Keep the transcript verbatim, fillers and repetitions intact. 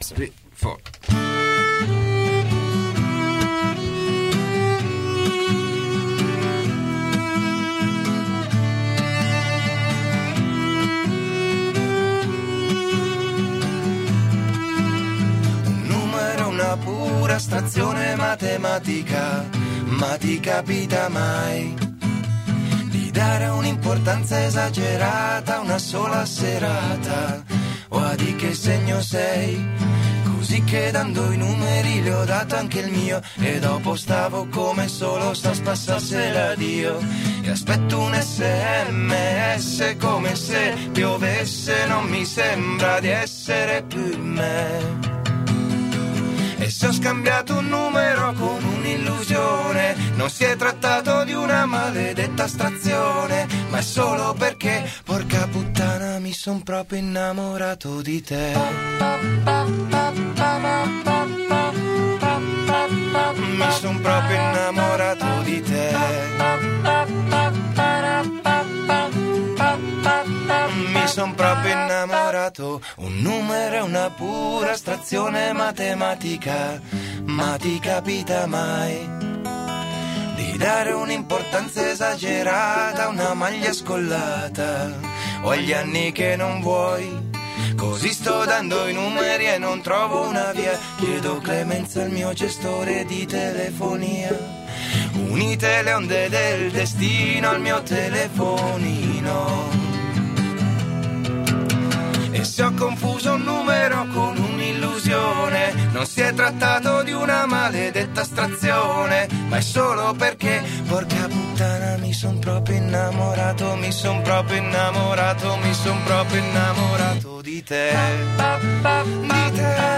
three, four. Un numero, una pura astrazione matematica, ma ti capita mai di dare un'importanza esagerata a una sola serata? O a di che segno sei? Così che dando i numeri le ho dato anche il mio, e dopo stavo come solo sta spassasse l'addio. E aspetto un esse emme esse come se piovesse, non mi sembra di essere più me. E se ho scambiato un numero con un'illusione, non si è trattato di una maledetta astrazione, ma è solo perché, porca puttana, mi son proprio innamorato di te. Mi son proprio innamorato di te. Mi son proprio innamorato. Un numero è una pura astrazione matematica, ma ti capita mai di dare un'importanza esagerata a una maglia scollata o agli anni che non vuoi? Così sto dando i numeri e non trovo una via. Chiedo clemenza al mio gestore di telefonia. Unite le onde del destino al mio telefonino. E se ho confuso un numero con un'illusione, non si è trattato di una maledetta astrazione, ma è solo perché, porca puttana, mi son proprio innamorato, mi son proprio innamorato, mi son proprio innamorato di te, di te.